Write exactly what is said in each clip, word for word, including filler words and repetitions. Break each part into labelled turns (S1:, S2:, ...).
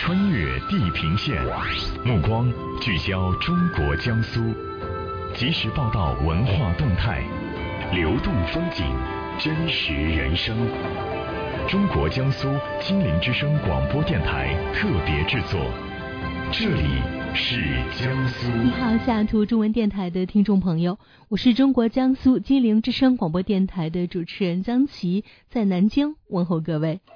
S1: 穿越地平线，目光聚焦中国江苏，及时报道文化动态，流动风景，真实人生。中国江苏金陵之声广播电台特别制作，这里是江苏。
S2: 你好，西雅图中文电台的听众朋友，我是中国江苏金陵之声广播电台的主持人江琪，在南京问候各位。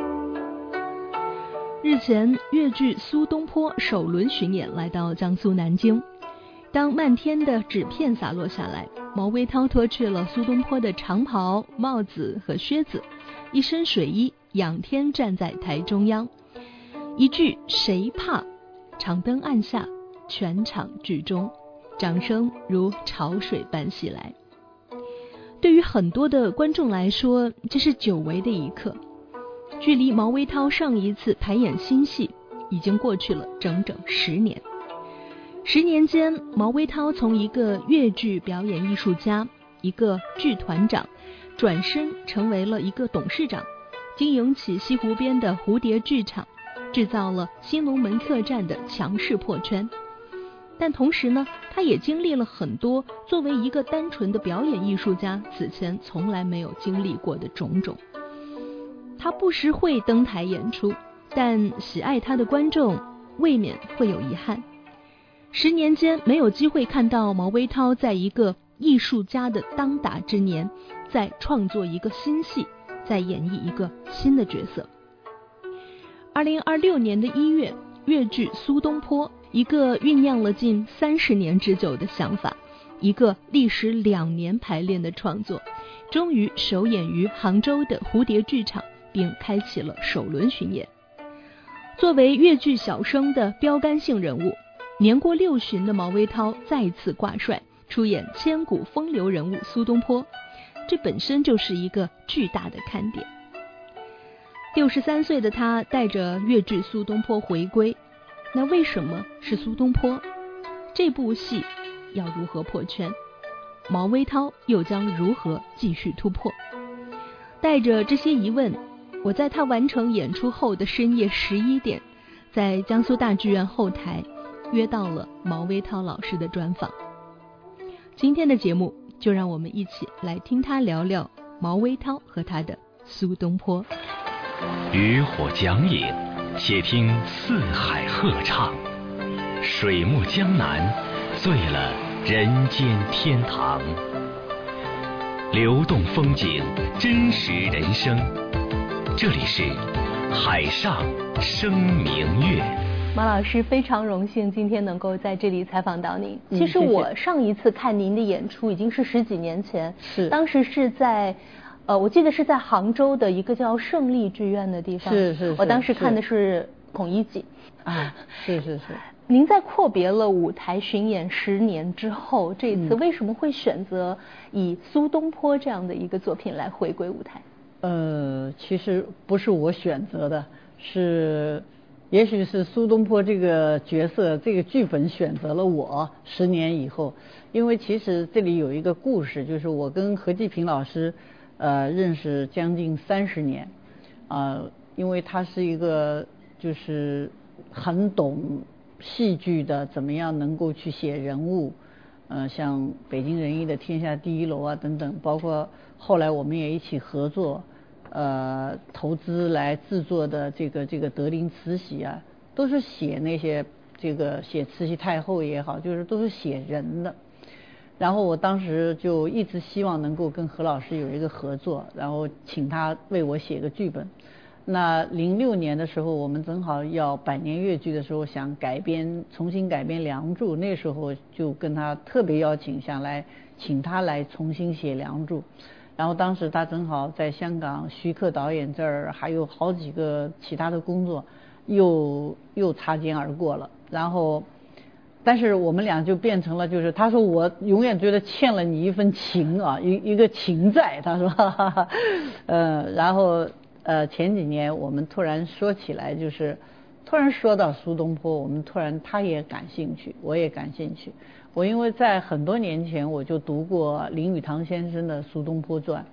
S2: 日前，粤剧《苏东坡》首轮巡演来到江苏南京。当漫天的纸片洒落下来，毛维涛脱去了苏东坡的长袍、帽子和靴子，一身水衣，仰天站在台中央。一句谁怕，长灯暗下，全场剧终，掌声如潮水般袭来。对于很多的观众来说，这是久违的一刻。距离毛维涛上一次排演新戏已经过去了整整十年。十年间，毛维涛从一个粤剧表演艺术家，一个剧团长，转身成为了一个董事长，经营起西湖边的蝴蝶剧场，制造了新龙门客栈的强势破圈。但同时呢，他也经历了很多作为一个单纯的表演艺术家此前从来没有经历过的种种。他不时会登台演出，但喜爱他的观众未免会有遗憾。十年间没有机会看到毛维涛在一个艺术家的当打之年，再创作一个新戏，再演绎一个新的角色。二零二六年的一月，粤剧《苏东坡》，一个酝酿了近三十年之久的想法，一个历时两年排练的创作，终于首演于杭州的蝴蝶剧场，并开启了首轮巡演。作为粤剧小生的标杆性人物，年过六旬的毛维涛再次挂帅，出演千古风流人物苏东坡，这本身就是一个巨大的看点。六十三岁的他带着粤剧苏东坡回归，那为什么是苏东坡？这部戏要如何破圈？毛维涛又将如何继续突破？带着这些疑问，我在他完成演出后的深夜十一点，在江苏大剧院后台约到了毛维涛老师的专访。今天的节目就让我们一起来听他聊聊毛维涛和他的苏东坡。
S1: 渔火讲影，且听四海鹤唱，水墨江南，醉了人间天堂。流动风景，真实人生，这里是海上生明月。
S2: 马老师，非常荣幸今天能够在这里采访到您。
S3: 嗯、
S2: 其实我上一次看您的演出已经是十几年前，
S3: 是
S2: 当时是在呃，我记得是在杭州的一个叫胜利剧院的地方，
S3: 是是是，
S2: 我当时看的是孔乙己
S3: 啊，是是是。
S2: 您在阔别了舞台巡演十年之后，这一次为什么会选择以苏东坡这样的一个作品来回归舞台？
S3: 呃，其实不是我选择的，是也许是苏东坡这个角色，这个剧本选择了我。十年以后，因为其实这里有一个故事，就是我跟何继平老师呃认识将近三十年，啊、呃，因为他是一个就是很懂戏剧的，怎么样能够去写人物，呃，像北京人艺的天下第一楼啊等等，包括后来我们也一起合作，呃，投资来制作的这个这个德龄慈禧啊，都是写那些这个写慈禧太后也好，就是都是写人的。然后我当时就一直希望能够跟何老师有一个合作，然后请他为我写个剧本。那零六年的时候，我们正好要百年粤剧的时候，想改编重新改编《梁祝》，那时候就跟他特别邀请，想来请他来重新写《梁祝》。然后当时他正好在香港，徐克导演这儿还有好几个其他的工作，又又擦肩而过了。然后，但是我们俩就变成了，就是他说我永远觉得欠了你一份情啊，一一个情债。他说，哈哈哈，呃，然后。呃，前几年我们突然说起来，就是突然说到苏东坡，我们突然他也感兴趣，我也感兴趣。我因为在很多年前我就读过林语堂先生的《苏东坡传》，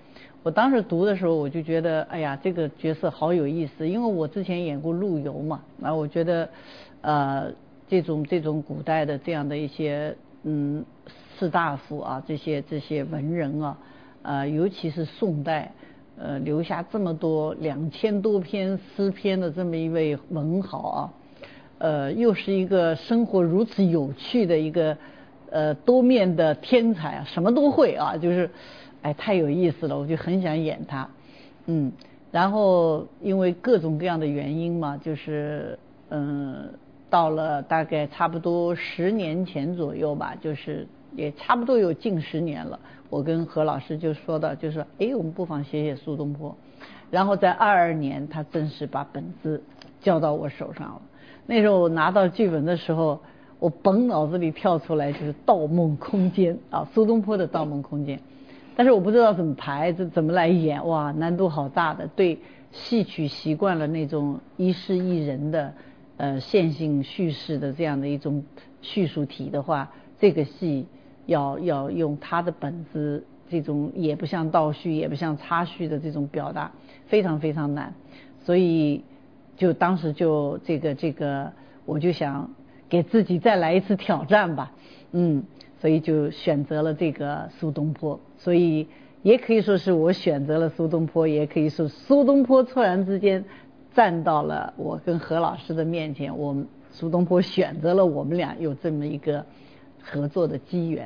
S3: 我当时读的时候，我就觉得，哎呀，这个角色好有意思，因为我之前演过陆游嘛，那我觉得，呃，这种这种古代的这样的一些嗯士大夫啊，这些这些文人啊，呃，尤其是宋代，呃，留下这么多两千多篇诗篇的这么一位文豪啊，呃，又是一个生活如此有趣的一个呃多面的天才啊，什么都会啊，就是。哎，太有意思了，我就很想演他，嗯，然后因为各种各样的原因嘛，就是嗯，到了大概差不多十年前左右吧，就是也差不多有近十年了，我跟何老师就说到，就说哎，我们不妨写写苏东坡，然后在二二年，他正式把本子交到我手上了。那时候我拿到剧本的时候，我嘣脑子里跳出来就是《盗梦空间》啊，苏东坡的《盗梦空间》。但是我不知道怎么排，这怎么来演，哇，难度好大的。对戏曲习惯了那种一诗一人的呃线性叙事的这样的一种叙述体的话，这个戏要要用他的本子，这种也不像倒叙也不像插叙的这种表达，非常非常难。所以就当时就这个这个，我就想给自己再来一次挑战吧，嗯。所以就选择了这个苏东坡，所以也可以说是我选择了苏东坡，也可以说苏东坡突然之间站到了我跟何老师的面前，我们苏东坡选择了我们俩有这么一个合作的机缘。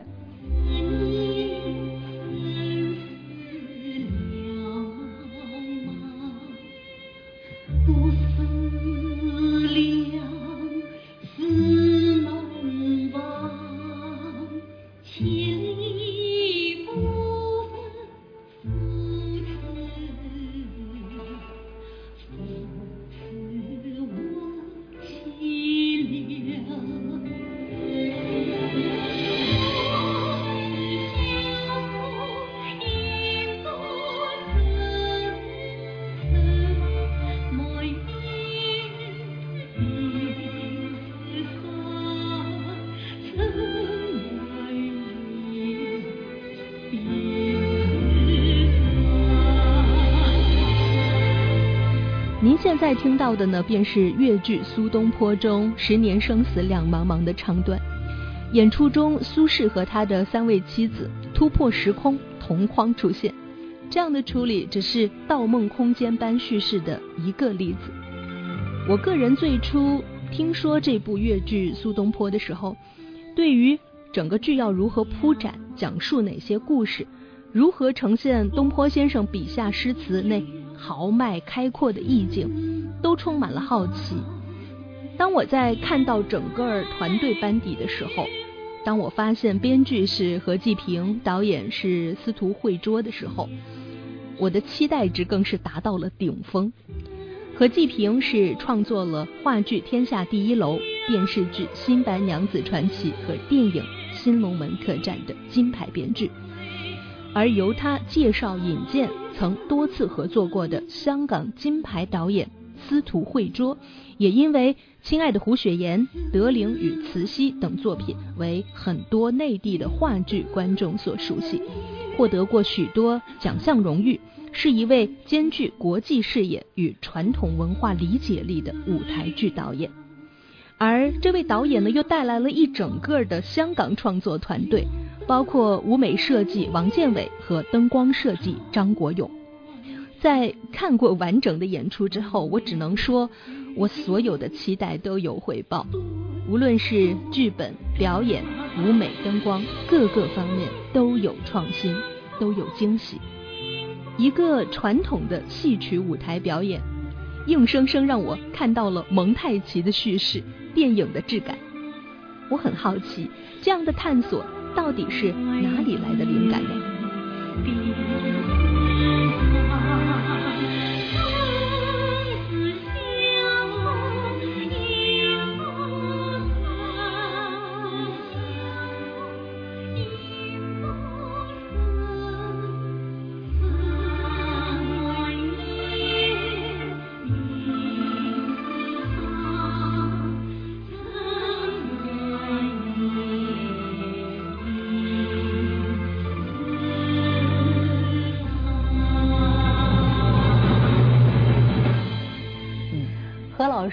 S2: 现在听到的呢，便是越剧《苏东坡》中十年生死两茫茫的唱段。演出中，苏轼和他的三位妻子突破时空，同框出现。这样的处理只是《盗梦空间》般叙事的一个例子。我个人最初听说这部越剧《苏东坡》的时候，对于整个剧要如何铺展，讲述哪些故事，如何呈现东坡先生笔下诗词那豪迈开阔的意境，都充满了好奇。当我在看到整个团队班底的时候，当我发现编剧是何继平，导演是司徒慧拙的时候，我的期待值更是达到了顶峰。何继平是创作了话剧《天下第一楼》、电视剧《新白娘子传奇》和电影《新龙门客栈》的金牌编剧，而由他介绍引荐曾多次合作过的香港金牌导演司徒慧拙，也因为《亲爱的胡雪岩》、《德龄与慈禧》等作品为很多内地的话剧观众所熟悉，获得过许多奖项荣誉，是一位兼具国际视野与传统文化理解力的舞台剧导演。而这位导演呢，又带来了一整个的香港创作团队，包括舞美设计王建伟和灯光设计张国勇。在看过完整的演出之后，我只能说我所有的期待都有回报，无论是剧本、表演、舞美、灯光，各个方面都有创新，都有惊喜。一个传统的戏曲舞台表演，硬生生让我看到了蒙太奇的叙事，电影的质感。我很好奇，这样的探索到底是哪里来的灵感呢？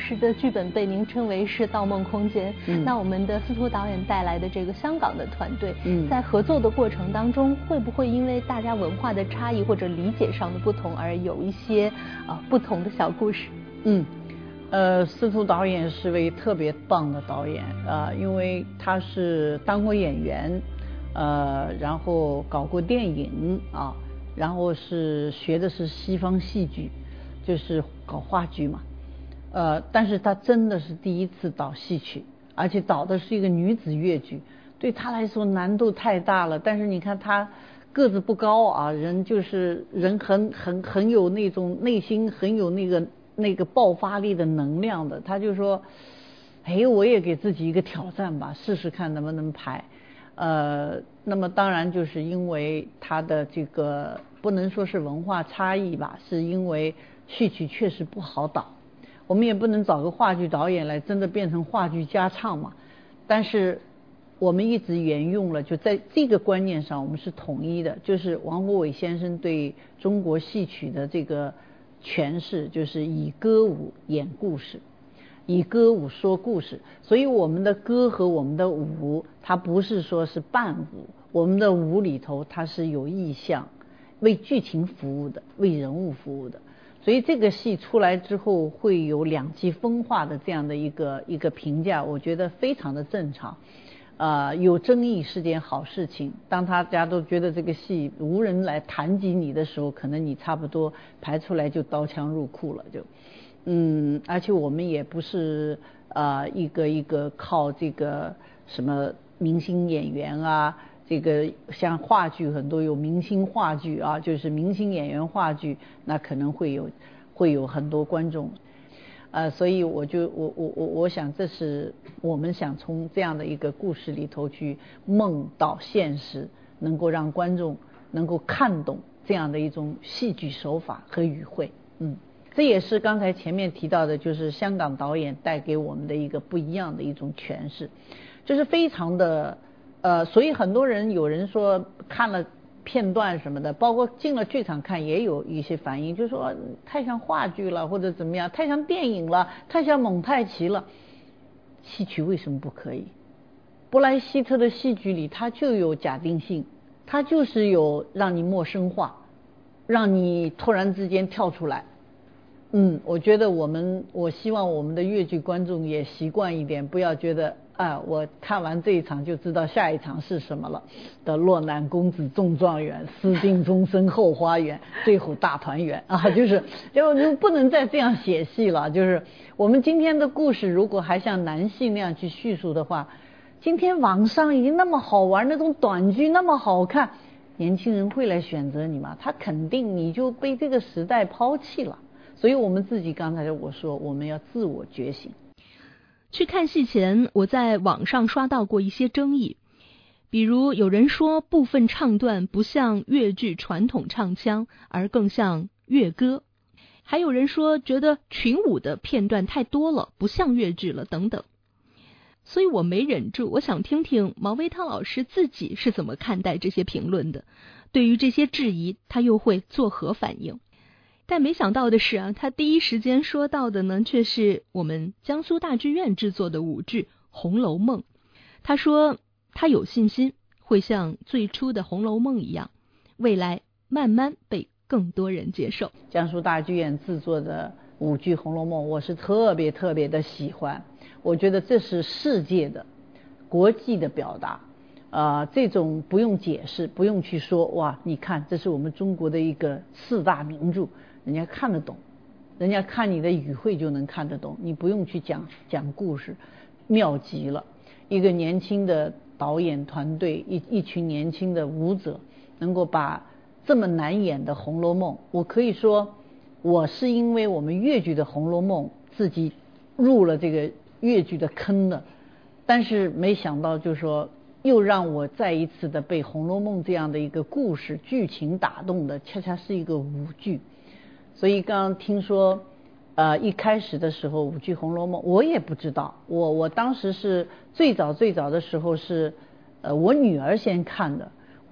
S2: 师的剧本被您称为是《盗梦空间》，嗯，那我们的司徒导演带来的这个香港的团队，嗯，在合作的过程当中，会不会因为大家文化的差异或者理解上的不同而有一些啊、呃、不同的小故事？
S3: 嗯，呃，司徒导演是位特别棒的导演啊、呃，因为他是当过演员，呃，然后搞过电影啊，然后是学的是西方戏剧，就是搞话剧嘛，呃，但是他真的是第一次导戏曲，而且导的是一个女子越剧，对他来说难度太大了。但是你看他个子不高啊，人就是人很很很有那种内心很有那个那个爆发力的能量的，他就说，哎，我也给自己一个挑战吧，试试看能不能排。呃，那么当然就是因为他的这个不能说是文化差异吧，是因为戏曲确实不好导，我们也不能找个话剧导演来真的变成话剧家唱嘛。但是我们一直沿用了，就在这个观念上我们是统一的，就是王国维先生对中国戏曲的这个诠释，就是以歌舞演故事，以歌舞说故事。所以我们的歌和我们的舞，它不是说是伴舞，我们的舞里头它是有意象，为剧情服务的，为人物服务的。所以这个戏出来之后会有两极分化的这样的一个一个评价，我觉得非常的正常。呃，有争议是件好事情，当大家都觉得这个戏无人来谈及你的时候，可能你差不多排出来就刀枪入库了，就嗯，而且我们也不是呃一个一个靠这个什么明星演员啊，这个像话剧很多有明星话剧啊，就是明星演员话剧，那可能会有会有很多观众。呃，所以我就我我我我想，这是我们想从这样的一个故事里头去梦到现实，能够让观众能够看懂这样的一种戏剧手法和语汇。嗯，这也是刚才前面提到的，就是香港导演带给我们的一个不一样的一种诠释，就是非常的呃，所以很多人有人说看了片段什么的，包括进了剧场看也有一些反应，就是说太像话剧了，或者怎么样，太像电影了，太像蒙太奇了。戏曲为什么不可以？布莱希特的戏剧里它就有假定性，它就是有让你陌生化，让你突然之间跳出来。嗯，我觉得我们我希望我们的越剧观众也习惯一点，不要觉得啊，我看完这一场就知道下一场是什么了的落难公子中状元，私定终身后花园，最后大团圆啊，就是就不能再这样写戏了。就是我们今天的故事如果还像南戏那样去叙述的话，今天网上已经那么好玩，那种短剧那么好看，年轻人会来选择你吗？他肯定你就被这个时代抛弃了。所以我们自己刚才我说我们要自我觉醒。
S2: 去看戏前，我在网上刷到过一些争议，比如有人说部分唱段不像越剧传统唱腔，而更像粤歌，还有人说觉得群舞的片段太多了，不像越剧了等等。所以我没忍住，我想听听毛维汤老师自己是怎么看待这些评论的，对于这些质疑他又会作何反应。但没想到的是啊，他第一时间说到的呢，却是我们江苏大剧院制作的舞剧《红楼梦》。他说他有信心会像最初的《红楼梦》一样，未来慢慢被更多人接受。
S3: 江苏大剧院制作的舞剧《红楼梦》，我是特别特别的喜欢，我觉得这是世界的、国际的表达。呃，这种不用解释，不用去说，哇，你看，这是我们中国的一个四大名著，人家看得懂，人家看你的语汇就能看得懂，你不用去讲讲故事，妙极了。一个年轻的导演团队，一一群年轻的舞者，能够把这么难演的《红楼梦》，我可以说，我是因为我们越剧的《红楼梦》自己入了这个越剧的坑了，但是没想到就是说，又让我再一次的被《红楼梦》这样的一个故事剧情打动的，恰恰是一个舞剧。所以刚刚听说呃，一开始的时候舞剧《红楼梦》我也不知道，我我当时是最早最早的时候是呃我女儿先看的，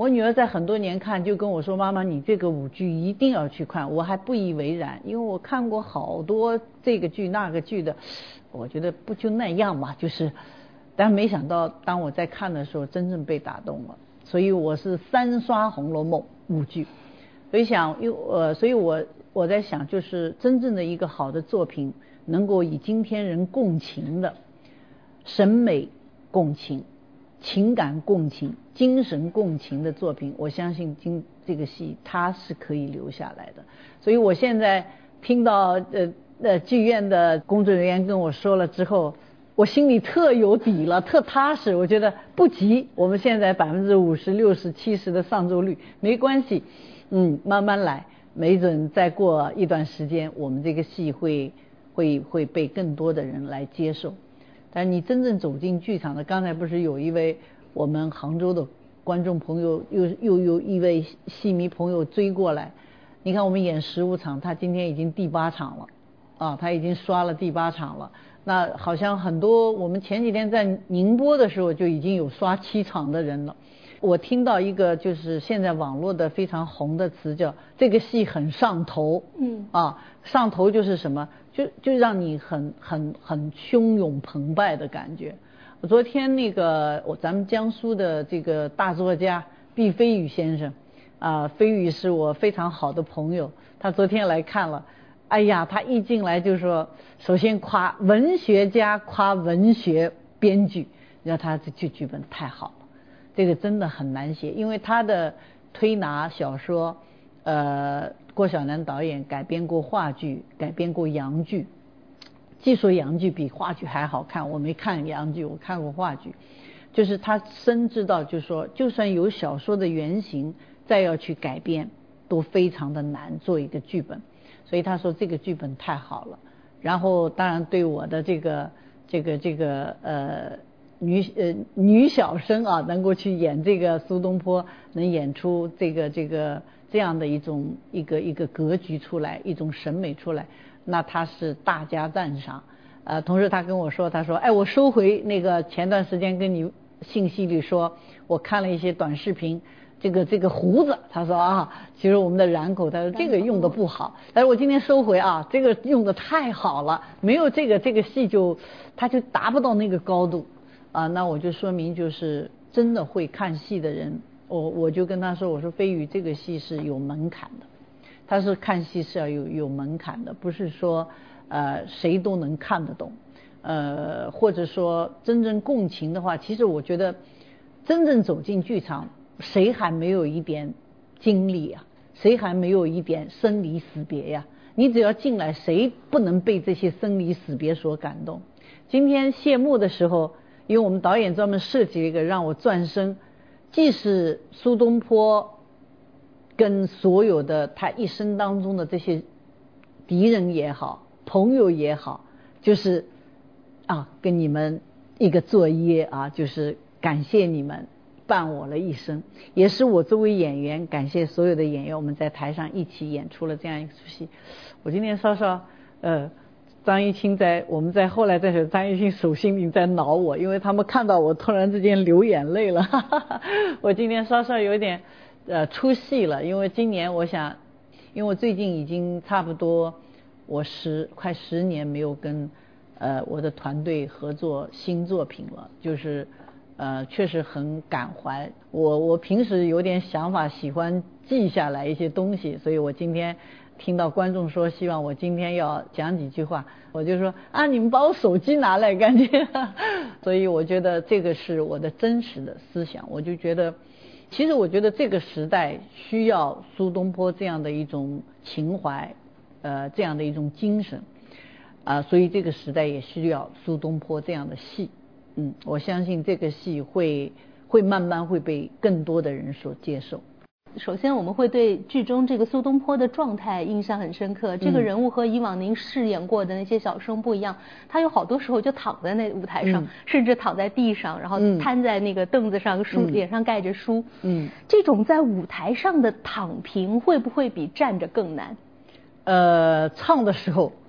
S3: 我女儿在很多年看就跟我说，妈妈你这个舞剧一定要去看，我还不以为然，因为我看过好多这个剧那个剧的，我觉得不就那样嘛，就是但没想到当我在看的时候真正被打动了，所以我是三刷《红楼梦》舞剧，所以想因呃所以我我在想，就是真正的一个好的作品能够以今天人共情的审美共情、情感共情、精神共情的作品，我相信今这个戏它是可以留下来的。所以我现在听到呃呃剧院的工作人员跟我说了之后，我心里特有底了，特踏实。我觉得不急，我们现在百分之五十、六十、七十的上座率没关系，嗯，慢慢来，没准再过一段时间，我们这个戏会会会被更多的人来接受。但是你真正走进剧场的，刚才不是有一位我们杭州的观众朋友，又又有一位戏迷朋友追过来，你看我们演十五场，他今天已经第八场了，啊，他已经刷了第八场了。那好像很多我们前几天在宁波的时候就已经有刷七场的人了。我听到一个就是现在网络的非常红的词叫这个戏很上头，嗯啊，上头就是什么，就就让你很很很汹涌澎湃的感觉。我昨天那个我咱们江苏的这个大作家毕飞宇先生啊，飞宇是我非常好的朋友，他昨天来看了，哎呀，他一进来就说，首先夸文学家，夸文学编剧，让他这剧剧本太好了。这个真的很难写，因为他的推拿小说，呃，郭晓楠导演改编过话剧，改编过洋剧。据说洋剧比话剧还好看，我没看洋剧，我看过话剧。就是他深知到，就是说，就算有小说的原型，再要去改编，都非常的难做一个剧本。所以他说这个剧本太好了。然后当然对我的这个这个这个呃。女呃女小生啊，能够去演这个苏东坡，能演出这个这个这样的一种一个一个格局出来，一种审美出来，那他是大加赞赏。呃，同时他跟我说，他说，哎，我收回那个前段时间跟你信息里说，我看了一些短视频，这个这个胡子，他说啊，其实我们的染口，他说这个用的不好，但是我今天收回啊，这个用的太好了，没有这个这个戏就他就达不到那个高度。啊，那我就说明就是真的会看戏的人，我我就跟他说，我说飞宇这个戏是有门槛的，他是看戏是要有有门槛的，不是说呃谁都能看得懂，呃或者说真正共情的话，其实我觉得真正走进剧场，谁还没有一点经历啊？谁还没有一点生离死别呀？你只要进来，谁不能被这些生离死别所感动？今天谢幕的时候。因为我们导演专门设计了一个让我转身，既是苏东坡跟所有的他一生当中的这些敌人也好，朋友也好，就是啊跟你们一个作揖啊，就是感谢你们伴我了一生，也是我作为演员感谢所有的演员，我们在台上一起演出了这样一出戏。我今天稍稍呃。张艺兴在我们在后来在说，张艺兴手心里在挠我，因为他们看到我突然之间流眼泪了。哈哈哈，我今天稍稍有点呃出戏了，因为今年我想，因为我最近已经差不多我十快十年没有跟呃我的团队合作新作品了，就是呃确实很感怀。我我平时有点想法，喜欢记下来一些东西，所以我今天。听到观众说希望我今天要讲几句话，我就说啊，你们把我手机拿来感觉，所以我觉得这个是我的真实的思想。我就觉得，其实我觉得这个时代需要苏东坡这样的一种情怀，呃，这样的一种精神，啊、呃，所以这个时代也需要苏东坡这样的戏。嗯，我相信这个戏会会慢慢会被更多的人所接受。
S2: 首先我们会对剧中这个苏东坡的状态印象很深刻，这个人物和以往您饰演过的那些小生不一样，他有好多时候就躺在那舞台上、嗯、甚至躺在地上，然后瘫在那个凳子上，书、嗯、脸上盖着书，嗯，这种在舞台上的躺平会不会比站着更难？
S3: 呃唱的时候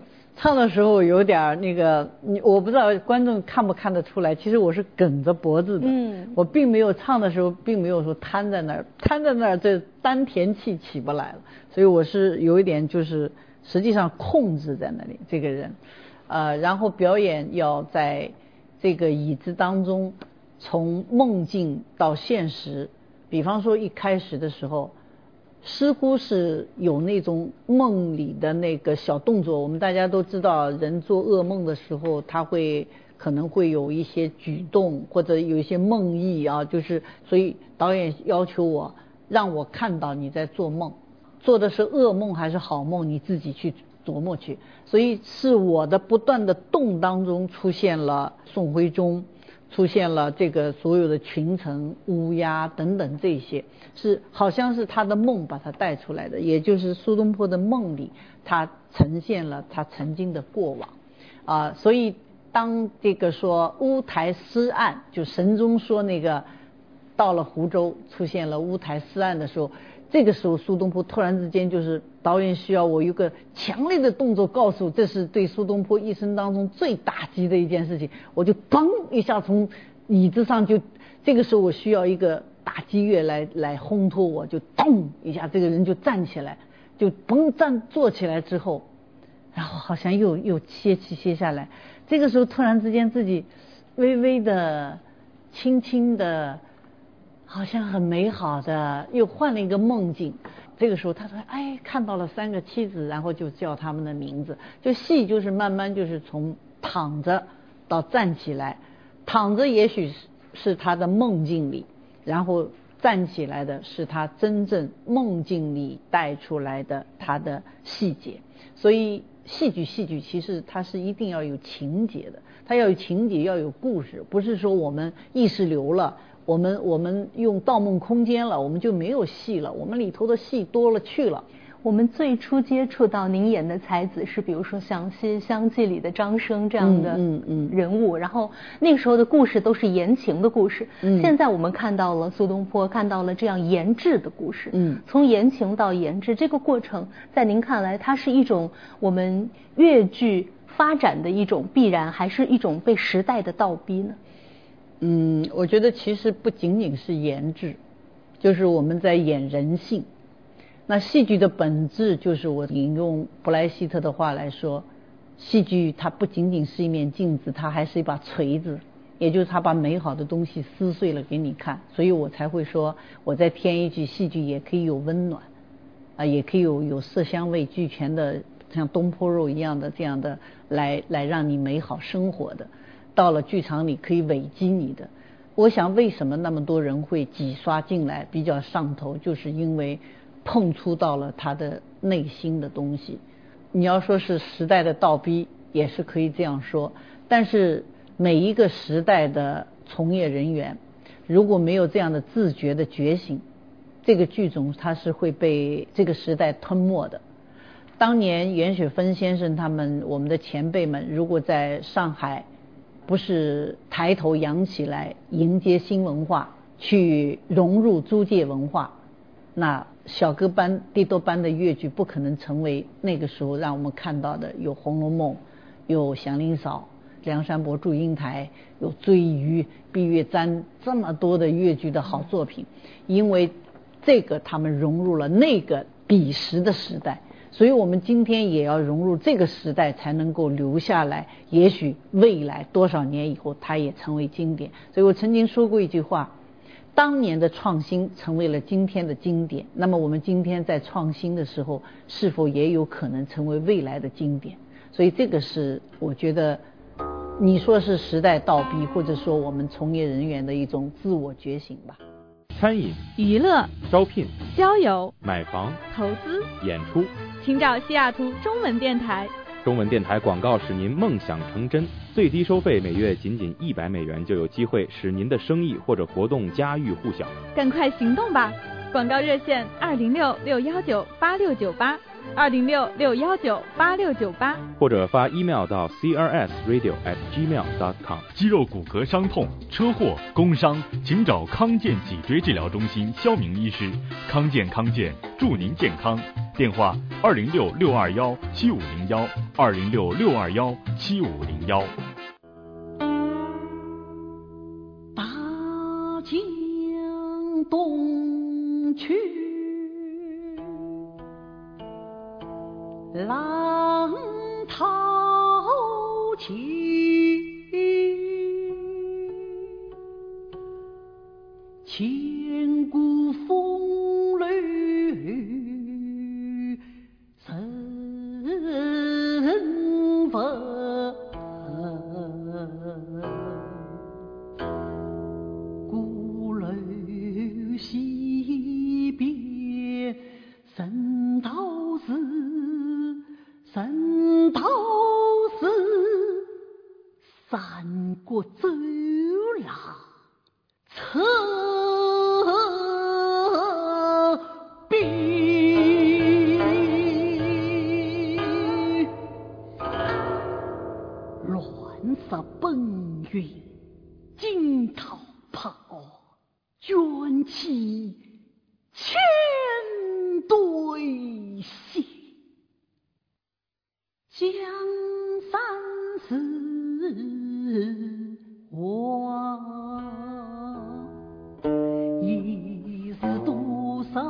S3: 唱的时候有点那个，你我不知道观众看不看得出来，其实我是梗着脖子的，嗯，我并没有唱的时候，并没有说瘫在那儿，瘫在那儿，这丹田气起不来了，所以我是有一点就是实际上控制在那里这个人，呃，然后表演要在这个椅子当中从梦境到现实，比方说一开始的时候。似乎是有那种梦里的那个小动作，我们大家都知道，人做噩梦的时候，他会可能会有一些举动或者有一些梦呓啊，就是所以导演要求我让我看到你在做梦，做的是噩梦还是好梦，你自己去琢磨去。所以是我的不断的动当中出现了宋徽宗。出现了这个所有的群臣乌鸦等等，这些是好像是他的梦把他带出来的，也就是苏东坡的梦里他呈现了他曾经的过往啊、呃，所以当这个说乌台诗案，就神宗说那个到了湖州出现了乌台诗案的时候，这个时候苏东坡突然之间就是导演需要我有个强烈的动作告诉，这是对苏东坡一生当中最打击的一件事情，我就嘣一下从椅子上就，这个时候我需要一个打击乐来来烘托我，就咚一下这个人就站起来，就嘣站坐起来之后，然后好像又又歇气歇下来，这个时候突然之间自己微微的轻轻的好像很美好的又换了一个梦境，这个时候他说哎看到了三个妻子，然后就叫他们的名字，就戏就是慢慢就是从躺着到站起来，躺着也许是他的梦境里，然后站起来的是他真正梦境里带出来的他的细节。所以戏剧戏剧其实它是一定要有情节的，它要有情节要有故事，不是说我们意识流了，我们我们用盗梦空间了，我们就没有戏了，我们里头的戏多了去了。
S2: 我们最初接触到您演的才子是比如说像《西厢记》里的张生这样的人物，嗯嗯嗯、然后那个时候的故事都是言情的故事、嗯、现在我们看到了苏东坡，看到了这样言志的故事，嗯，从言情到言志这个过程在您看来它是一种我们粤剧发展的一种必然，还是一种被时代的倒逼呢？
S3: 嗯，我觉得其实不仅仅是言志，就是我们在演人性。那戏剧的本质就是我引用布莱希特的话来说，戏剧它不仅仅是一面镜子，它还是一把锤子，也就是它把美好的东西撕碎了给你看。所以我才会说我再添一句，戏剧也可以有温暖啊，也可以有有色香味俱全的，像东坡肉一样的这样的来来让你美好生活的，到了剧场里可以违击你的。我想为什么那么多人会挤刷进来比较上头，就是因为碰触到了他的内心的东西。你要说是时代的倒逼也是可以这样说，但是每一个时代的从业人员如果没有这样的自觉的觉醒，这个剧种它是会被这个时代吞没的。当年袁雪芬先生他们我们的前辈们如果在上海不是抬头扬起来迎接新文化，去融入租界文化，那小歌班低多班的粤剧不可能成为那个时候让我们看到的有《红楼梦》，有祥林嫂、梁山伯祝英台，有追鱼、碧月簪，这么多的粤剧的好作品，因为这个他们融入了那个彼时的时代，所以我们今天也要融入这个时代才能够留下来，也许未来多少年以后它也成为经典。所以我曾经说过一句话，当年的创新成为了今天的经典，那么我们今天在创新的时候是否也有可能成为未来的经典。所以这个是我觉得你说是时代倒逼，或者说我们从业人员的一种自我觉醒吧。
S4: 餐饮、
S5: 娱乐、
S4: 招聘、
S5: 交友、
S4: 买房、
S5: 投资、
S4: 演出，
S5: 请找西雅图中文电台。
S4: 中文电台广告使您梦想成真，最低收费每月仅仅一百美元，就有机会使您的生意或者活动家喻户晓。
S5: 赶快行动吧！广告热线二零六六幺九八六九八， 二零六六幺九八六九八，
S4: 或者发 email 到 c r s radio at gmail dot com。
S6: 肌肉骨骼伤痛、车祸、工伤，请找康健脊椎治疗中心肖明医师。康健康健，祝您健康。电话二零六六二幺七五零幺，二零六六二幺七五零幺。
S3: 大江东去，浪淘起，千古风雨生分，故楼西边圣道寺，圣道寺三国走廊侧壁，乱杀奔云惊涛跑，卷起千堆血。江山是我，已是多少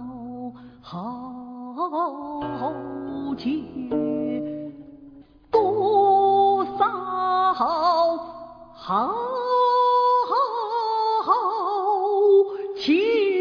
S3: 豪杰，多少豪情。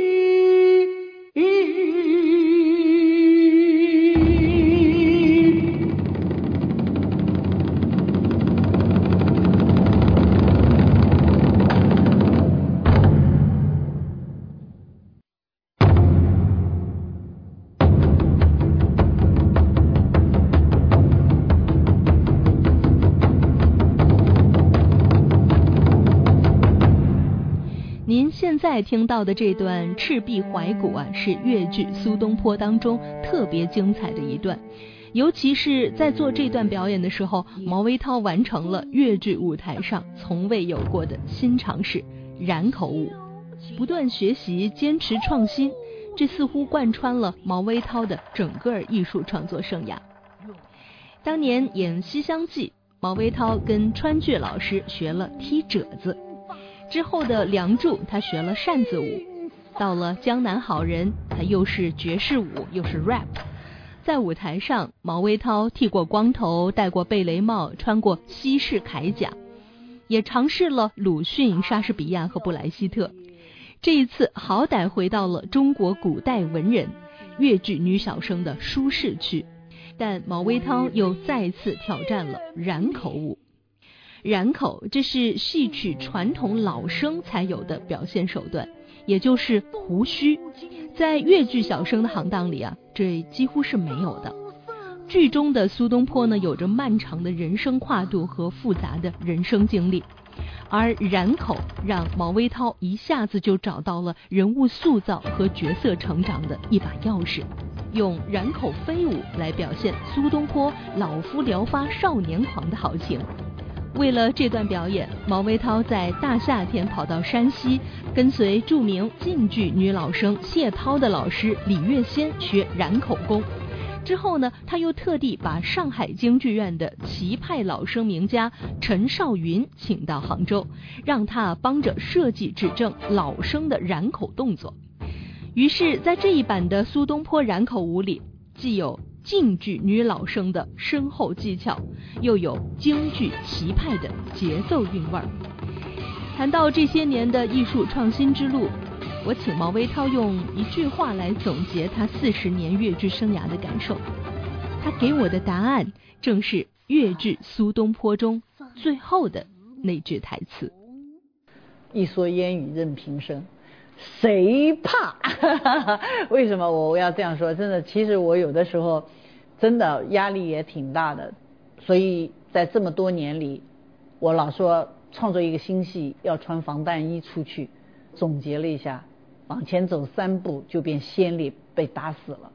S2: 您现在听到的这段赤壁怀古啊，是越剧苏东坡当中特别精彩的一段。尤其是在做这段表演的时候，毛维涛完成了越剧舞台上从未有过的新尝试——染口舞。不断学习，坚持创新，这似乎贯穿了毛维涛的整个艺术创作生涯。当年演《西厢记》，毛维涛跟川剧老师学了踢褶子。之后的《梁祝》，他学了扇子舞；到了《江南好人》，他又是爵士舞又是 rap。在舞台上，毛维涛剃过光头，戴过贝雷帽，穿过西式铠甲，也尝试了鲁迅、莎士比亚和布莱希特。这一次好歹回到了中国古代文人越剧女小生的舒适区，但毛维涛又再次挑战了染口舞。染口，这是戏曲传统老生才有的表现手段，也就是胡须。在越剧小生的行当里啊，这几乎是没有的。剧中的苏东坡呢，有着漫长的人生跨度和复杂的人生经历，而染口让毛维涛一下子就找到了人物塑造和角色成长的一把钥匙，用染口飞舞来表现苏东坡老夫聊发少年狂的豪情。为了这段表演，毛维涛在大夏天跑到山西，跟随著名晋剧女老生谢涛的老师李月仙学染口功。之后呢，他又特地把上海京剧院的齐派老生名家陈少云请到杭州，让他帮着设计指正老生的染口动作。于是在这一版的苏东坡染口舞里，既有晋剧女老生的深厚技巧，又有京剧齐派的节奏韵味儿。谈到这些年的艺术创新之路，我请毛维涛用一句话来总结他四十年越剧生涯的感受。他给我的答案正是越剧苏东坡中最后的那句台词：
S3: 一蓑烟雨任平生，谁怕？为什么我要这样说？真的，其实我有的时候真的压力也挺大的，所以在这么多年里，我老说创作一个新戏要穿防弹衣出去。总结了一下，往前走三步就变先烈被打死了。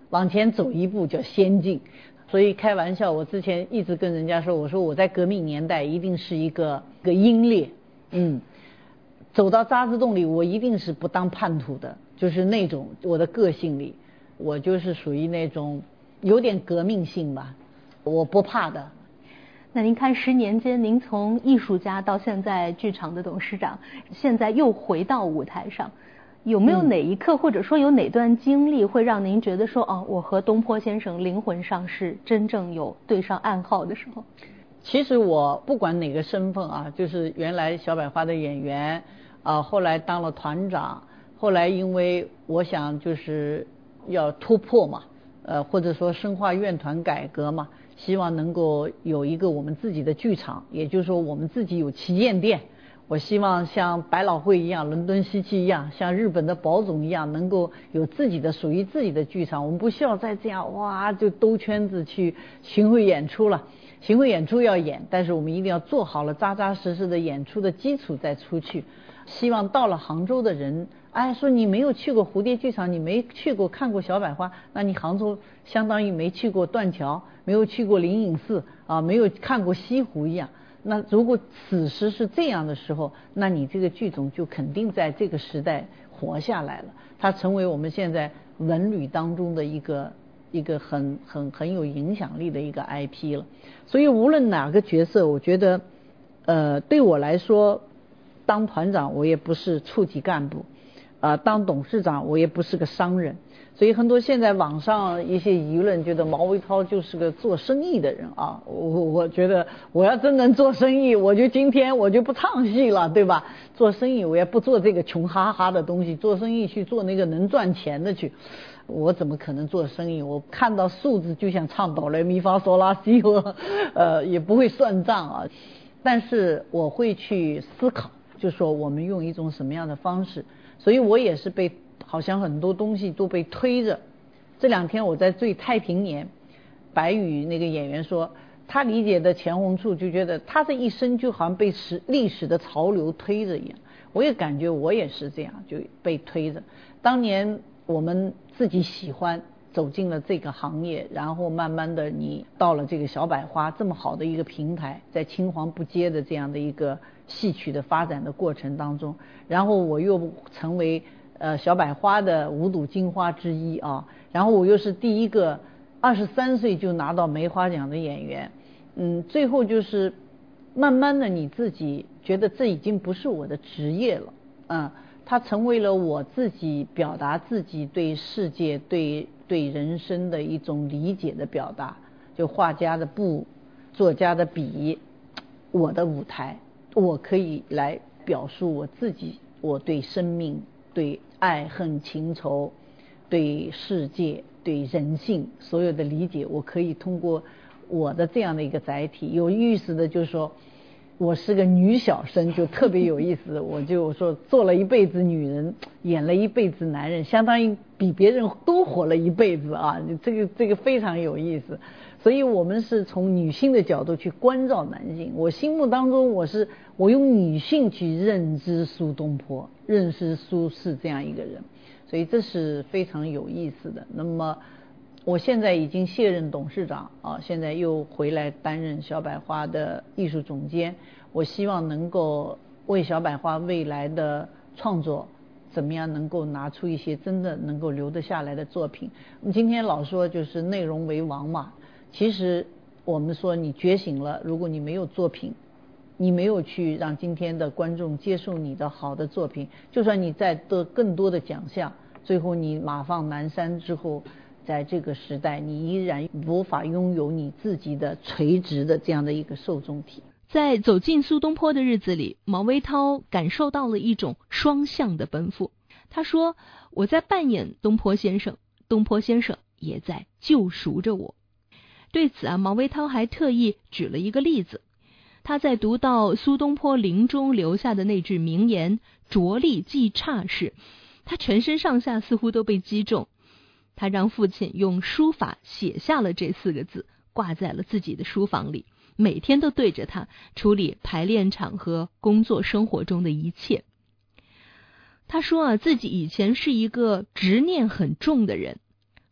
S3: 往前走一步叫先进。所以开玩笑，我之前一直跟人家说，我说我在革命年代一定是一个一个英烈，嗯，走到渣滓洞里，我一定是不当叛徒的，就是那种我的个性里，我就是属于那种有点革命性吧，我不怕的。
S2: 那您看十年间，您从艺术家到现在剧场的董事长，现在又回到舞台上，有没有哪一刻、嗯、或者说有哪段经历会让您觉得说，哦，我和东坡先生灵魂上是真正有对上暗号的时候？
S3: 其实我不管哪个身份啊，就是原来小百花的演员啊，后来当了团长，后来因为我想就是要突破嘛，呃，或者说深化院团改革嘛，希望能够有一个我们自己的剧场，也就是说我们自己有旗舰店。我希望像百老汇一样，伦敦西区一样，像日本的宝冢一样，能够有自己的属于自己的剧场。我们不需要再这样哇就兜圈子去巡回演出了，巡回演出要演，但是我们一定要做好了扎扎实实的演出的基础再出去。希望到了杭州的人，哎，说你没有去过蝴蝶剧场，你没去过看过小百花，那你杭州相当于没去过断桥，没有去过灵隐寺啊，没有看过西湖一样。那如果此时是这样的时候，那你这个剧种就肯定在这个时代活下来了，它成为我们现在文旅当中的一个一个很很很有影响力的一个 I P 了。所以无论哪个角色，我觉得呃对我来说，当团长我也不是处级干部，啊、呃、当董事长我也不是个商人。所以很多现在网上一些舆论觉得毛维涛就是个做生意的人啊，我我觉得我要真能做生意，我就今天我就不唱戏了，对吧？做生意我也不做这个穷哈哈的东西，做生意去做那个能赚钱的去，我怎么可能做生意？我看到数字就想唱哆来咪发嗦拉西，我呃也不会算账啊，但是我会去思考，就说我们用一种什么样的方式。所以我也是被好像很多东西都被推着。这两天我在追《太平年》，白宇那个演员说他理解的钱红处，就觉得他这一生就好像被史历史的潮流推着一样。我也感觉我也是这样，就被推着。当年我们自己喜欢，走进了这个行业，然后慢慢的你到了这个小百花这么好的一个平台，在青黄不接的这样的一个戏曲的发展的过程当中，然后我又成为呃小百花的五堵金花之一啊，然后我又是第一个二十三岁就拿到梅花奖的演员，嗯，最后就是慢慢的你自己觉得这已经不是我的职业了，嗯，它成为了我自己表达自己对世界对对人生的一种理解的表达，就画家的布，作家的笔，我的舞台，我可以来表述我自己，我对生命对爱恨情仇对世界对人性所有的理解，我可以通过我的这样的一个载体。有意思的就是说我是个女小生，就特别有意思，我就说做了一辈子女人，演了一辈子男人，相当于比别人多活了一辈子啊，这个这个非常有意思。所以我们是从女性的角度去关照男性，我心目当中我是我用女性去认知苏东坡，认识苏轼这样一个人，所以这是非常有意思的。那么我现在已经卸任董事长啊，现在又回来担任小百花的艺术总监，我希望能够为小百花未来的创作怎么样能够拿出一些真的能够留得下来的作品。我们今天老说就是内容为王嘛，其实我们说你觉醒了，如果你没有作品，你没有去让今天的观众接受你的好的作品，就算你再得更多的奖项，最后你马放南山之后，在这个时代你依然无法拥有你自己的垂直的这样的一个受众体。
S2: 在走进苏东坡的日子里，毛维涛感受到了一种双向的奔赴。他说，我在扮演东坡先生，东坡先生也在救赎着我。对此啊，毛维涛还特意举了一个例子。他在读到苏东坡临终留下的那句名言着力即差时，他全身上下似乎都被击中。他让父亲用书法写下了这四个字，挂在了自己的书房里，每天都对着它处理排练场和工作生活中的一切。他说啊，自己以前是一个执念很重的人，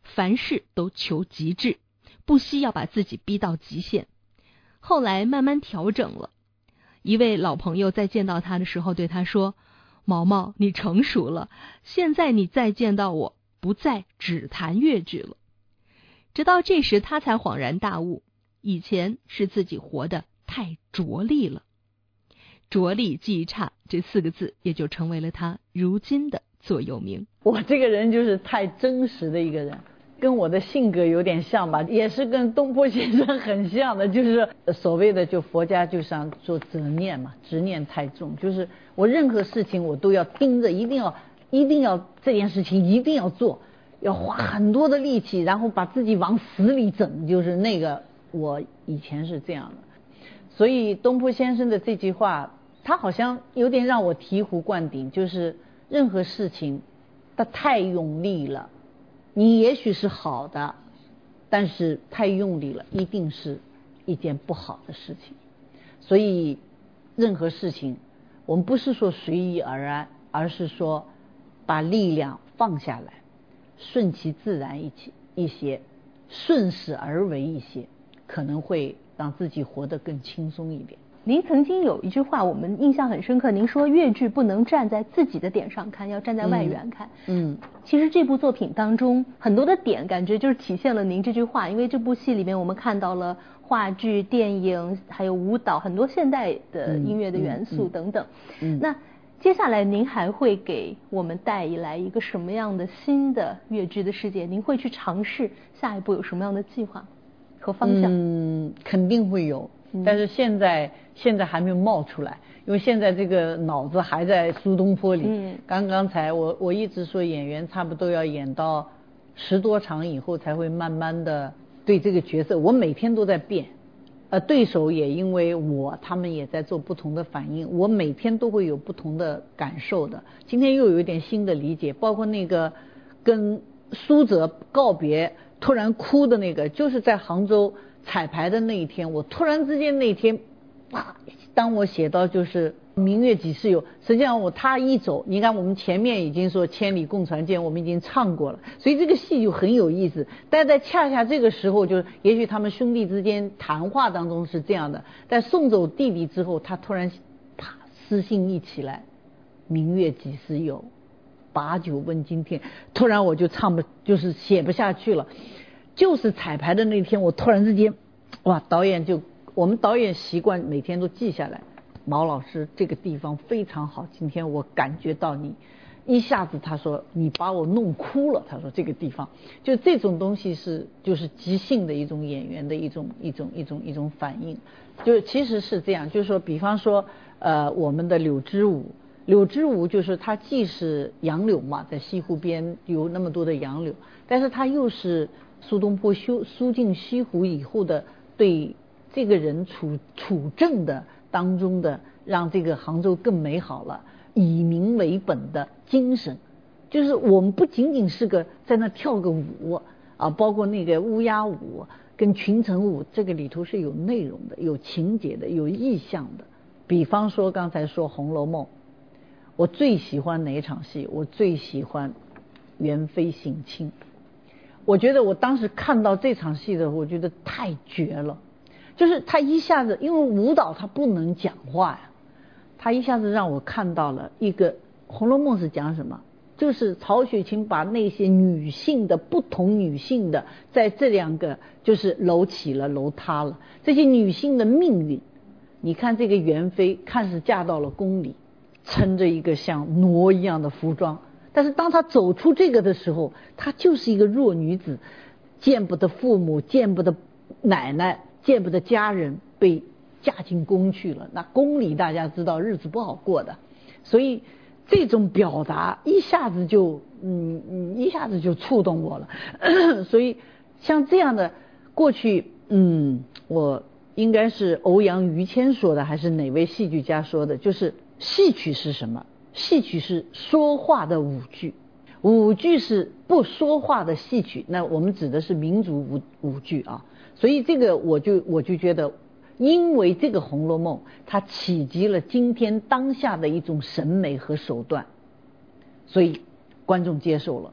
S2: 凡事都求极致，不惜要把自己逼到极限。后来慢慢调整了。一位老朋友在见到他的时候对他说，毛毛，你成熟了，现在你再见到我，不再只谈越剧了。直到这时他才恍然大悟，以前是自己活得太着力了。着力记忆差这四个字也就成为了他如今的座右铭。
S3: 我这个人就是太真实的一个人，跟我的性格有点像吧，也是跟东坡先生很像的，就是所谓的就佛家就像做责念嘛，执念太重，就是我任何事情我都要盯着，一定要一定要这件事情一定要做，要花很多的力气，然后把自己往死里整，就是那个我以前是这样的。所以东坡先生的这句话，他好像有点让我醍醐灌顶，就是任何事情他太用力了，你也许是好的，但是太用力了一定是一件不好的事情。所以任何事情我们不是说随遇而安，而是说把力量放下来，顺其自然一些一些顺势而为一些，可能会让自己活得更轻松一点。
S2: 您曾经有一句话我们印象很深刻，您说越剧不能站在自己的点上看，要站在外缘看。嗯，嗯其实这部作品当中很多的点感觉就是体现了您这句话，因为这部戏里面我们看到了话剧、电影还有舞蹈，很多现代的音乐的元素等等。嗯嗯嗯、那接下来您还会给我们带来一个什么样的新的越剧的世界？您会去尝试下一步有什么样的计划和方向？
S3: 嗯，肯定会有，但是现在现在还没有冒出来，因为现在这个脑子还在苏东坡里。嗯，刚刚才我我一直说演员差不多要演到十多场以后才会慢慢的对这个角色，我每天都在变，呃，对手也因为我他们也在做不同的反应，我每天都会有不同的感受的。今天又有一点新的理解，包括那个跟苏辙告别突然哭的那个，就是在杭州彩排的那一天，我突然之间那天啊，当我写到就是明月几时有，实际上我他一走，你看我们前面已经说千里共婵娟，我们已经唱过了，所以这个戏就很有意思。但在恰恰这个时候，就是也许他们兄弟之间谈话当中是这样的，在送走弟弟之后，他突然啪诗兴一起来，明月几时有，把酒问青天，突然我就唱不就是写不下去了。就是彩排的那天，我突然之间哇，导演就我们导演习惯每天都记下来，毛老师这个地方非常好，今天我感觉到你一下子，他说你把我弄哭了，他说这个地方就这种东西是就是即兴的一种演员的一种一种一种一种反应，就其实是这样，就是说比方说呃我们的柳枝舞，柳枝舞就是它既是杨柳嘛，在西湖边有那么多的杨柳，但是它又是苏东坡修苏进西湖以后的对这个人处处政的当中的让这个杭州更美好了，以民为本的精神，就是我们不仅仅是个在那跳个舞啊，包括那个乌鸦舞跟群臣舞，这个里头是有内容的，有情节的，有意象的。比方说刚才说《红楼梦》，我最喜欢哪场戏？我最喜欢元妃省亲。我觉得我当时看到这场戏的，我觉得太绝了，就是他一下子，因为舞蹈他不能讲话呀，他一下子让我看到了一个《红楼梦》是讲什么，就是曹雪芹把那些女性的不同女性的，在这两个就是楼起了楼塌了，这些女性的命运，你看这个元妃看似嫁到了宫里，撑着一个像挪一样的服装，但是当她走出这个的时候，她就是一个弱女子，见不得父母，见不得奶奶，见不得家人，被嫁进宫去了。那宫里大家知道日子不好过的，所以这种表达一下子就嗯嗯一下子就触动我了。所以像这样的过去，嗯，我应该是欧阳于谦说的，还是哪位戏剧家说的？就是戏曲是什么？戏曲是说话的舞剧，舞剧是不说话的戏曲。那我们指的是民族舞舞剧啊。所以这个我就我就觉得，因为这个《红楼梦》它企及了今天当下的一种审美和手段，所以观众接受了。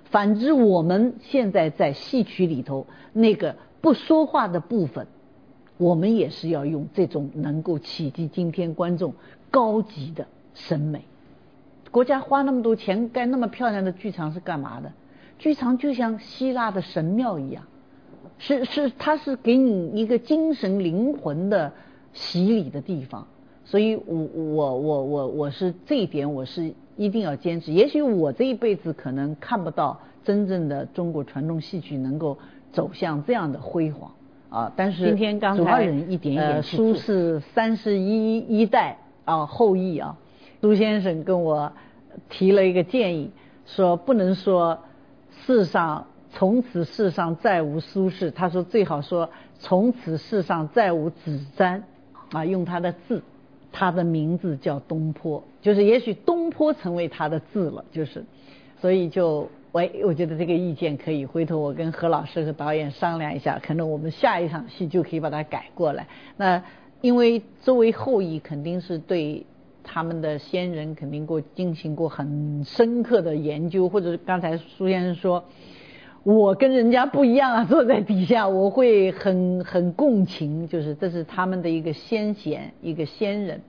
S3: 反之，我们现在在戏曲里头那个不说话的部分，我们也是要用这种能够启迪今天观众高级的审美。国家花那么多钱盖那么漂亮的剧场是干嘛的？剧场就像希腊的神庙一样，是是它是给你一个精神灵魂的洗礼的地方。所以我我我我我是这一点我是一定要坚持。也许我这一辈子可能看不到真正的中国传统戏曲能够走向这样的辉煌啊，但是今天刚才主要人一点一点、呃、苏轼三十一一代啊后裔啊，苏先生跟我提了一个建议，说不能说世上从此世上再无苏轼，他说最好说从此世上再无子瞻啊，用他的字，他的名字叫东坡，就是也许东坡成为他的字了，就是所以就我我觉得这个意见可以回头我跟何老师和导演商量一下，可能我们下一场戏就可以把它改过来。那因为作为后裔肯定是对他们的先人肯定过进行过很深刻的研究，或者刚才苏先生说我跟人家不一样啊，坐在底下我会很很共情，就是这是他们的一个先贤，一个先人。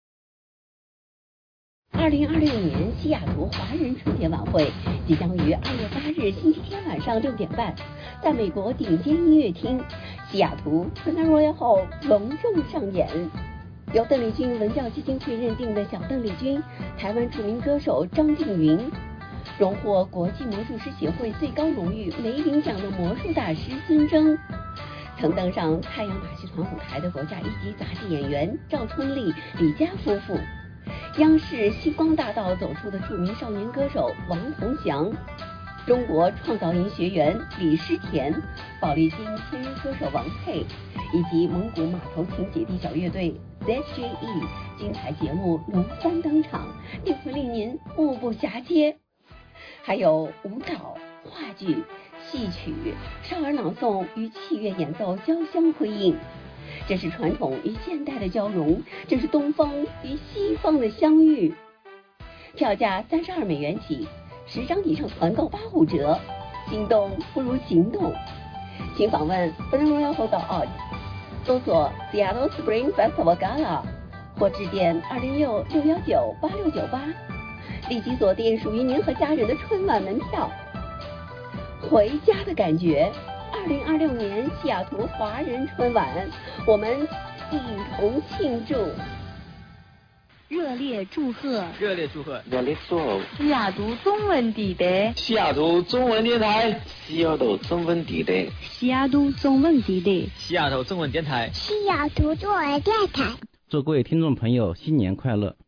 S7: 二零二六年西雅图华人春节晚会即将于二月八日星期天晚上六点半，在美国顶尖音乐厅西雅图 Peninsula Royal Hall 隆重上演。由邓丽君文教基金会认定的小邓丽君，台湾著名歌手张静云，荣获国际魔术师协会最高荣誉梅林奖的魔术大师孙铮，曾登上太阳马戏团舞台的国家一级杂技演员赵春丽、李佳夫妇，央视星光大道走出的著名少年歌手王洪祥，中国创造营学员李诗田，宝丽金签约歌手王佩，以及蒙古马头琴姐弟小乐队 Z J E， 精彩节目轮番登场，定会令您目不暇接。还有舞蹈、话剧、戏曲、少儿朗诵与器乐演奏交相辉映，这是传统与现代的交融，这是东方与西方的相遇。票价三十二美元起，十张以上团购八五折，心动不如行动。请访问 Peninsula Royal Hall 搜索 Seattle Spring Festival Gala 或致电二零六六幺九八六九八，立即锁定属于您和家人的春晚门票。回家的感觉，二零二六年西雅图华人春晚，我们一同庆祝。
S8: 热烈祝贺！
S9: 热烈祝贺！
S10: 热烈祝贺！
S8: 西雅图中文电台，
S10: 西雅图中文电台，西雅图中文电台，
S8: 西雅图中文电台，
S9: 西雅图中文电台，
S11: 西雅图中文电台。
S12: 祝各位听众朋友新年快乐！